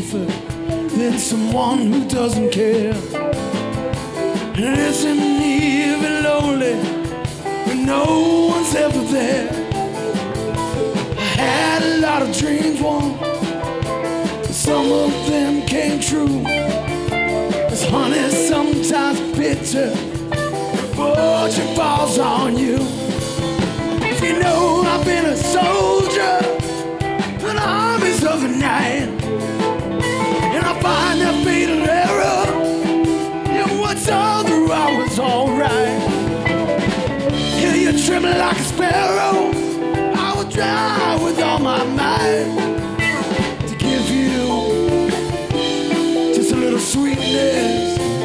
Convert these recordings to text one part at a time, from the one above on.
safer than someone who doesn't care. And isn't even lonely when no one's ever there. I had a lot of dreams once, but some of them came true. 'Cause honey, sometimes bitter fortune falls on you. You know I've been a soldier in the armies of the night, and I find that fatal error in what's other I was alright. Hear you tremble like a sparrow, I will try with all my might to give you just a little sweetness,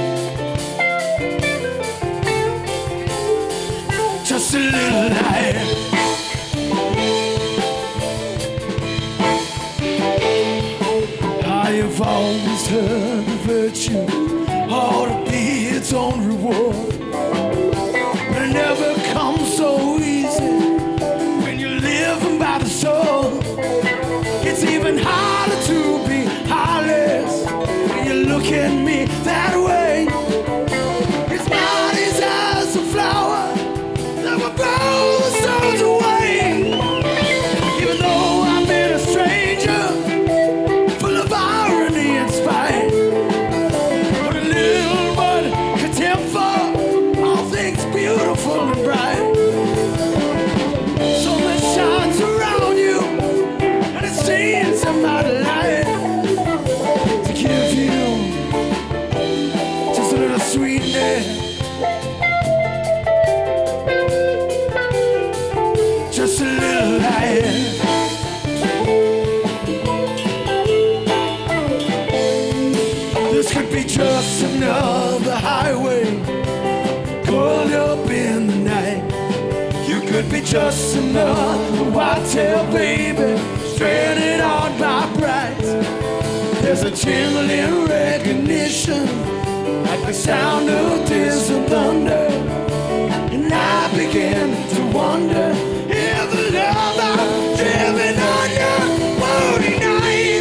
just a little light. I've always heard the virtue ought to be its own reward, but it never comes so easy when you're living by the sword. It's even harder to be heartless when you look at me that way. It's my desire's a flower that will grow the stones away. Even though I've been a stranger, full of irony and spite, but a little but contempt for all things beautiful and bright. So that shines around you, and it seems in my light to give you just a little sweetness, just a little light. This could be just another highway called up in the night. You could be just another whitetail baby stranded on my price. There's a trembling recognition like the sound of distant thunder, and I begin to wonder if the love I'm driven under won't ignite.